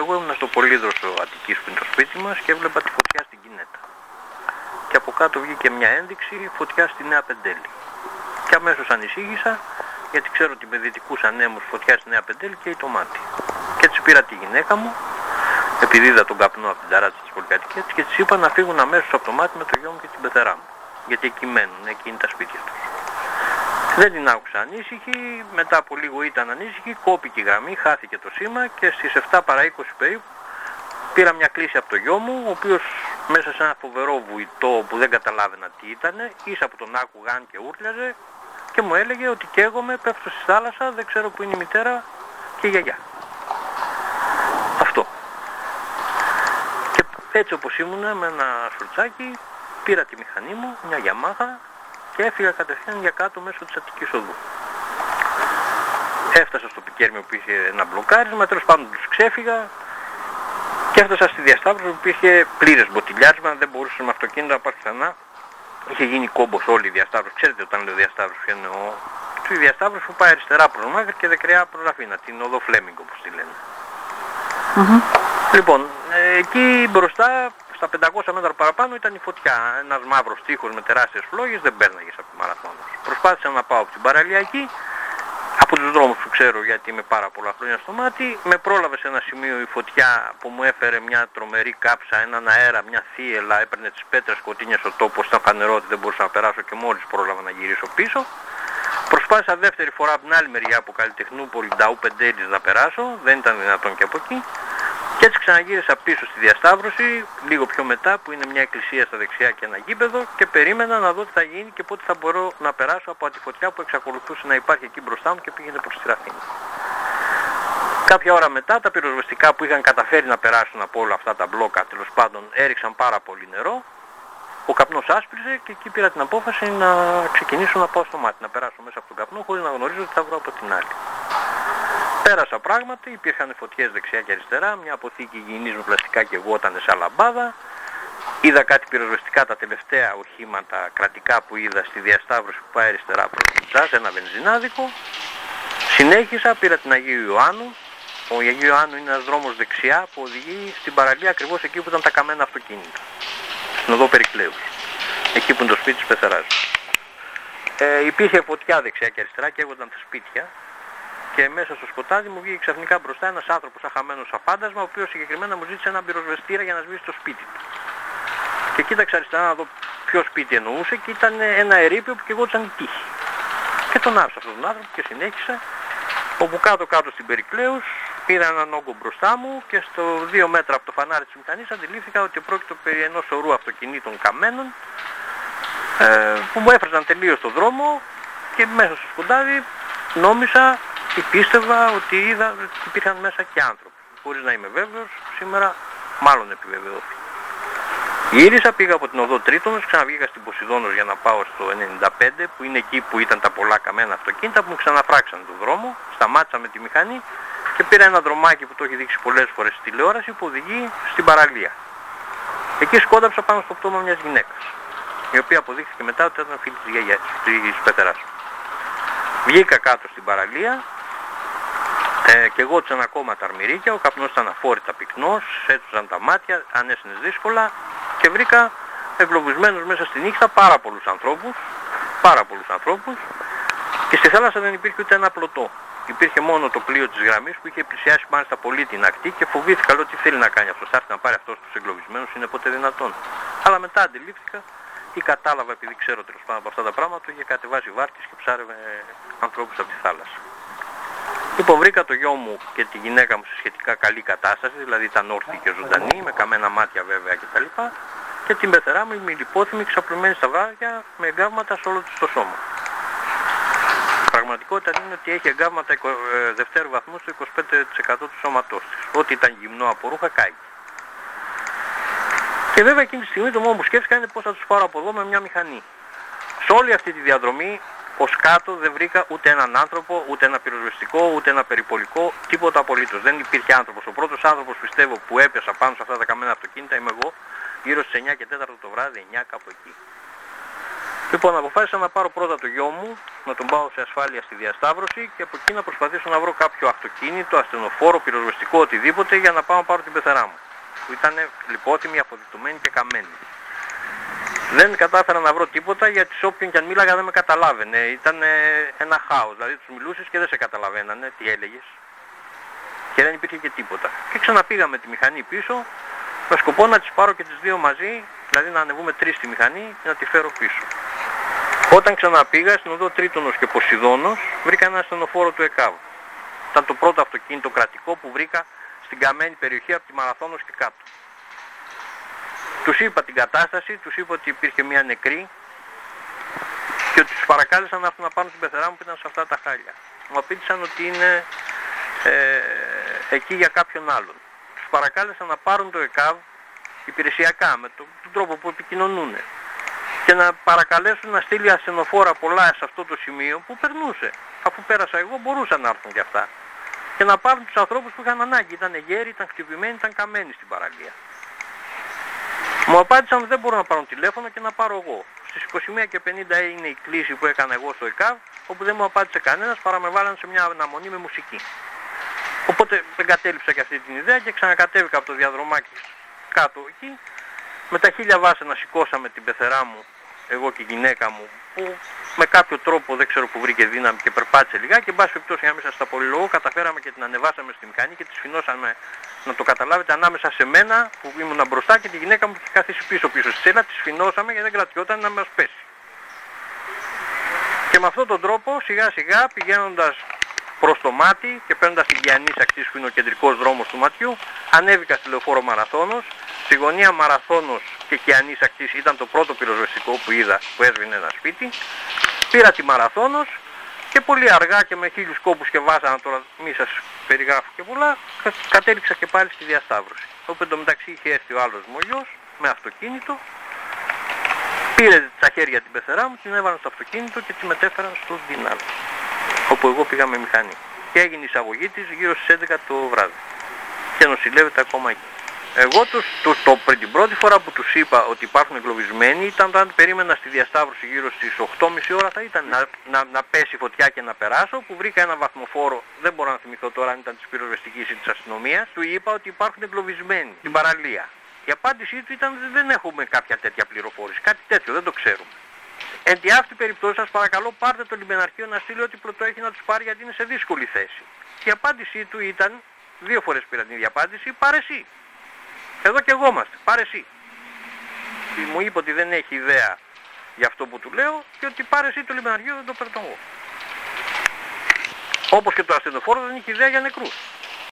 εγώ ήμουν στο Πολύδροσο Αττικής που είναι το σπίτι μας και έβλεπα τη φωτιά στην Κινέτα. Και από κάτω βγήκε μια ένδειξη φωτιά στη Νέα Πεντέλη. Και αμέσως ανησύγησα, γιατί ξέρω ότι με δυτικούς ανέμους φωτιά στη Νέα Πεντέλη καίει το μάτι. Και έτσι πήρα τη γυναίκα μου, επειδή είδα τον καπνό από την ταράτσα της πολυκατοικίας, και της είπα να φύγουν αμέσως από το μάτι με το γιο μου και την πεθερά μου. Γιατί εκεί μένουν, εκεί είναι τα σπίτια τους. Δεν την άκουσα ανήσυχη, μετά από λίγο ήταν ανήσυχη, κόπηκε η γραμμή, χάθηκε το σήμα και στις 7 παρά 20 περίπου πήρα μια κλήση από το γιο μου, ο οποίος μέσα σε ένα φοβερό βουητό που δεν καταλάβαινα τι ήτανε, ίσα που τον άκουγαν και ούρλιαζε και μου έλεγε ότι καίγομαι, πέφτω στη θάλασσα, δεν ξέρω που είναι η μητέρα και η γιαγιά. Αυτό. Και έτσι όπως ήμουνα με ένα σουρτσάκι, πήρα τη μηχανή μου, μια Γιαμάχα, και έφυγα κατευθείαν για κάτω μέσω της Αττικής Οδού. Έφτασα στο Πικέρμιο που είχε ένα μπλοκάρισμα, τέλος πάντων τους ξέφυγα και έφτασα στη διασταύρωση που είχε πλήρες μποτιλιάρισμα, δεν μπορούσε με αυτοκίνητο να πάρει ξανά. Είχε γίνει κόμπος όλη η διασταύρωση. Ξέρετε όταν λέω διασταύρωση εννοώ τη διασταύρωση που πάει αριστερά προς Μάγερ και δεξιά προς Ραφίνα, την οδό Φλέμιγκ όπως τη λένε. Λοιπόν, εκεί μπροστά στα 500 μέτρα παραπάνω ήταν η φωτιά. Ένας μαύρος τείχος με τεράστιες φλόγες, δεν πέρναγες από τη Μαραθώνος. Προσπάθησα να πάω από την παραλιακή, από τους δρόμους που ξέρω γιατί είμαι πάρα πολλά χρόνια στο μάτι. Με πρόλαβε σε ένα σημείο η φωτιά που μου έφερε μια τρομερή κάψα, έναν αέρα, μια θύελα, έπαιρνε τις πέτρες, σκοτίνιασε ο τόπος, ήταν φανερό ότι δεν μπορούσα να περάσω και μόλις πρόλαβα να γυρίσω πίσω. Προσπάθησα δεύτερη φορά από την άλλη μεριά από Καλλιτεχνούπολη, Νταού Πεντέλης να περάσω, δεν ήταν δυνατόν και από εκεί. Και έτσι ξαναγύρισα πίσω στη διασταύρωση, λίγο πιο μετά που είναι μια εκκλησία στα δεξιά και ένα γήπεδο και περίμενα να δω τι θα γίνει και πότε θα μπορώ να περάσω από τη φωτιά που εξακολουθούσε να υπάρχει εκεί μπροστά μου και πήγαινε προς τη Ραφίνα. Κάποια ώρα μετά τα πυροσβεστικά που είχαν καταφέρει να περάσουν από όλα αυτά τα μπλόκα τέλος πάντων έριξαν πάρα πολύ νερό, ο καπνός άσπριζε και εκεί πήρα την απόφαση να ξεκινήσω να πάω στο μάτι, να περάσω μέσα από τον καπνό χωρίς να γνωρίζω τι θα βρω από την άλλη. Πέρασα πράγματι, υπήρχαν φωτιές δεξιά και αριστερά, μια αποθήκη υγιεινής με πλαστικά και εγώ ήταν σε λαμπάδα. Είδα κάτι πυροσβεστικά, τα τελευταία οχήματα κρατικά που είδα στη διασταύρωση που πάει αριστερά προς την Τζάζ, ένα βενζινάδικο. Συνέχισα, πήρα την Αγίου Ιωάννου. Ο Αγίου Ιωάννου είναι ένας δρόμος δεξιά που οδηγεί στην παραλία ακριβώς εκεί που ήταν τα καμένα αυτοκίνητα. Στην οδό Περικλέους. Εκεί που είναι το σπίτι της πεθεράς. Υπήρχε φωτιά δεξιά και αριστερά και έγονταν τα σπίτια. Και μέσα στο σκοτάδι μου βγήκε ξαφνικά μπροστά ένας άνθρωπος αχαμένος σαν φάντασμα, ο οποίος συγκεκριμένα μου ζήτησε έναν πυροσβεστήρα για να σβήσει το σπίτι του. Και κοίταξα αριστερά να δω ποιο σπίτι εννοούσε και ήταν ένα ερείπιο που καιγόταν η τύχη. Και τον άφησα αυτόν τον άνθρωπο και συνέχισα, όπου κάτω στην Περικλέους πήρα έναν όγκο μπροστά μου και στο 2 μέτρα από το φανάρι της μηχανής αντιλήφθηκα ότι πρόκειται περί ενός σωρού αυτοκινήτων καμένων που μου έφραζαν τελείως το δρόμο και μέσα στο σκοτάδι νόμισα και πίστευα ότι είδα ότι υπήρχαν μέσα και άνθρωποι. Χωρίς να είμαι βέβαιος, σήμερα μάλλον επιβεβαιώθηκε. Γύρισα, πήγα από την οδό Τρίτονος, ξαναβγήκα στην Ποσειδώνος για να πάω στο 95, που είναι εκεί που ήταν τα πολλά καμένα αυτοκίνητα που μου ξαναφράξαν τον δρόμο. Σταμάτησα με τη μηχανή και πήρα ένα δρομάκι που το έχει δείξει πολλές φορές στη τηλεόραση που οδηγεί στην παραλία. Εκεί σκόνταψα πάνω στο πτώμα μιας γυναίκας, η οποία αποδείχθηκε μετά ότι ήταν φίλη της γιαγιάς, της πεθεράς. Βγήκα κάτω στην παραλία και εγώ τσαν ακόμα τα αρμυρίκια, ο καπνός ήταν αφόρητα πυκνός, έτουσαν τα μάτια, ανέσυνες δύσκολα και βρήκα εγκλωβισμένους μέσα στη νύχτα πάρα πολλούς ανθρώπους και στη θάλασσα δεν υπήρχε ούτε ένα πλωτό. Υπήρχε μόνο το πλοίο της γραμμής που είχε πλησιάσει μάλιστα πολύ την ακτή και φοβήθηκα, λέω τι θέλει να κάνει αυτός, θα έρθει να πάρει αυτός τους εγκλωβισμένους, είναι ποτέ δυνατόν. Αλλά μετά αντιλήφθηκα ή κατάλαβα, επειδή ξέρω τέλος πάντων από αυτά τα πράγματα, είχε κατεβάσει βάρκες και ψάρευε ανθρώπους από τη θάλασσα. Λοιπόν, βρήκα το γιο μου και τη γυναίκα μου σε σχετικά καλή κατάσταση, δηλαδή ήταν όρθιοι και ζωντανοί, με καμένα μάτια βέβαια κτλ. Και την πεθερά μου ημιλιπόθυμη, ξαπλωμένη στα βράδια, με εγκάβματα σε όλο της το σώμα. Η πραγματικότητα είναι ότι έχει εγκάβματα δευτέρου βαθμού στο 25% του σώματός της. Ό,τι ήταν γυμνό από ρούχα κάηκε. Και βέβαια εκείνη τη στιγμή το μόνο που σκέφτηκα είναι πώς θα τους πάρω από εδώ με μια μηχανή. Σε όλη αυτή τη διαδρομή ως κάτω δεν βρήκα ούτε έναν άνθρωπο, ούτε ένα πυροσβεστικό, ούτε ένα περιπολικό, τίποτα απολύτως. Δεν υπήρχε άνθρωπος. Ο πρώτος άνθρωπος πιστεύω που έπιασα πάνω σε αυτά τα καμένα αυτοκίνητα είμαι εγώ, γύρω στις 9 και 4 το βράδυ, 9 κάπου εκεί. Λοιπόν, αποφάσισα να πάρω πρώτα το γιο μου, να τον πάω σε ασφάλεια στη διασταύρωση και από εκεί να προσπαθήσω να βρω κάποιο αυτοκίνητο, ασθενοφόρο, πυροσβεστικό, οτιδήποτε για να πάω να πάρω την πεθερά μου, που ήταν λιπότιμη, αποδυτωμένη και καμένη. Δεν κατάφερα να βρω τίποτα γιατί σε όποιον και αν μίλαγα δεν με καταλάβαινε. Ήταν ένα χάος, δηλαδή τους μιλούσες και δεν σε καταλαβαίνανε τι έλεγες και δεν υπήρχε και τίποτα. Και ξαναπήγα με τη μηχανή πίσω με σκοπό να τις πάρω και τις δύο μαζί, δηλαδή να ανεβούμε τρεις στη μηχανή και να τη φέρω πίσω. Όταν ξαναπήγα στην οδό Τρίτονος και Ποσειδώνος βρήκα ένα ασθενοφόρο του ΕΚΑΒ. Ήταν το πρώτο αυτοκίνητο κρατικό που βρήκα στην καμένη περιοχή από τη Μαραθώνος και κάτω. Τους είπα την κατάσταση, τους είπα ότι υπήρχε μια νεκρή και ότι τους παρακάλεσα να έρθουν να πάρουν την πεθερά μου που ήταν σε αυτά τα χάλια. Μου απήντησαν ότι είναι εκεί για κάποιον άλλον. Τους παρακάλεσα να πάρουν το ΕΚΑΒ υπηρεσιακά με τον τρόπο που επικοινωνούν και να παρακαλέσουν να στείλει ασθενοφόρα πολλά σε αυτό το σημείο που περνούσε. Αφού πέρασα εγώ μπορούσαν να έρθουν κι αυτά και να πάρουν τους ανθρώπους που είχαν ανάγκη. Ήταν γέροι, ήταν χτυπημένοι, ήταν καμένοι στην παραλία. Μου απάντησαν ότι δεν μπορώ να πάρω τηλέφωνο και να πάρω εγώ. Στις 21:50 είναι η κλήση που έκανα εγώ στο ΕΚΑΒ, όπου δεν μου απάντησε κανένας παρά με βάλαν σε μια αναμονή με μουσική. Οπότε δεν κατέληψα και αυτή την ιδέα και ξανακατέβηκα από το διαδρομάκι κάτω εκεί. Με τα 1000 βάσανα σηκώσαμε την πεθερά μου, εγώ και η γυναίκα μου, που με κάποιο τρόπο δεν ξέρω που βρήκε δύναμη και περπάτησε λιγάκι και εν πάση περιπτώσει άμεσα στα πολυλογώ καταφέραμε και την ανεβάσαμε στη μηχανή και τη σφινώσαμε, να το καταλάβετε, ανάμεσα σε μένα που ήμουν μπροστά και τη γυναίκα μου που είχε καθίσει πίσω στη σцένα, τη σφινώσαμε γιατί δεν κρατιόταν να μας πέσει. Και με αυτόν τον τρόπο σιγά σιγά πηγαίνοντας προς το μάτι και παίρνοντας την Κιανής Ακτής που είναι ο κεντρικός δρόμος του ματιού, ανέβηκα στη λεωφόρο Μαραθώνος. Στη γωνία Μαραθώνος και Κιανής Ακτής ήταν το πρώτο πυροσβεστικό που είδα που έσβηνε ένα σπίτι. Πήρα τη Μαραθώνος και πολύ αργά και με 1000 κόπους και βάζανα, τώρα μη σας περιγράφω και πολλά, κατέληξα και πάλι στη διασταύρωση. Όπου εντωμεταξύ είχε έρθει ο άλλος μου ο γιος με αυτοκίνητο, πήρε στα χέρια την πεθερά μου, την έβαλαν στο αυτοκίνητο και τη μετέφεραν στο Δινάλ, όπου εγώ πήγα με μηχανή. Και έγινε η εισαγωγή της γύρω στις 11 το βράδυ και νοσηλεύεται ακόμα εκεί. Εγώ την πρώτη φορά που τους είπα ότι υπάρχουν εγκλωβισμένοι ήταν όταν περίμενα στη διασταύρωση γύρω στις 8:30 ώρα θα ήταν να πέσει φωτιά και να περάσω, που βρήκα ένα βαθμοφόρο, δεν μπορώ να θυμηθώ τώρα αν ήταν της πυροσβεστικής ή της αστυνομίας, του είπα ότι υπάρχουν εγκλωβισμένοι στην παραλία. Η απάντησή του ήταν ότι δεν έχουμε κάποια τέτοια πληροφόρηση, κάτι τέτοιο, δεν το ξέρουμε. Εν τη αυτή περιπτώσει σας παρακαλώ πάρτε το λιμεναρχείο να στείλει ό,τι πρωτό έχει να τους πάρει γιατί είναι σε δύσκολη θέση. Η απάντησή του ήταν, 2 φορές πήρα την ίδια απάντηση, πάρε εσύ. Εδώ και εγώ είμαστε, πάρε εσύ. Μου είπε ότι δεν έχει ιδέα για αυτό που του λέω και ότι πάρε εσύ το λιμεναργείο, δεν το παίρνω εγώ. Όπως και το ασθενοφόρο δεν είχε ιδέα για νεκρούς.